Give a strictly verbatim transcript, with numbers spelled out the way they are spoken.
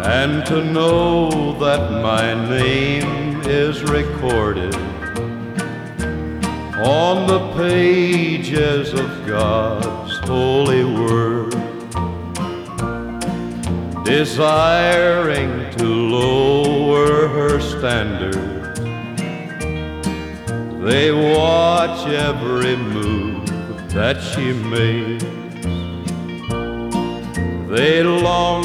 and to know that my name is recorded on the pages of God's holy word. Desiring to lower her standards, they watch every move that she makes. They long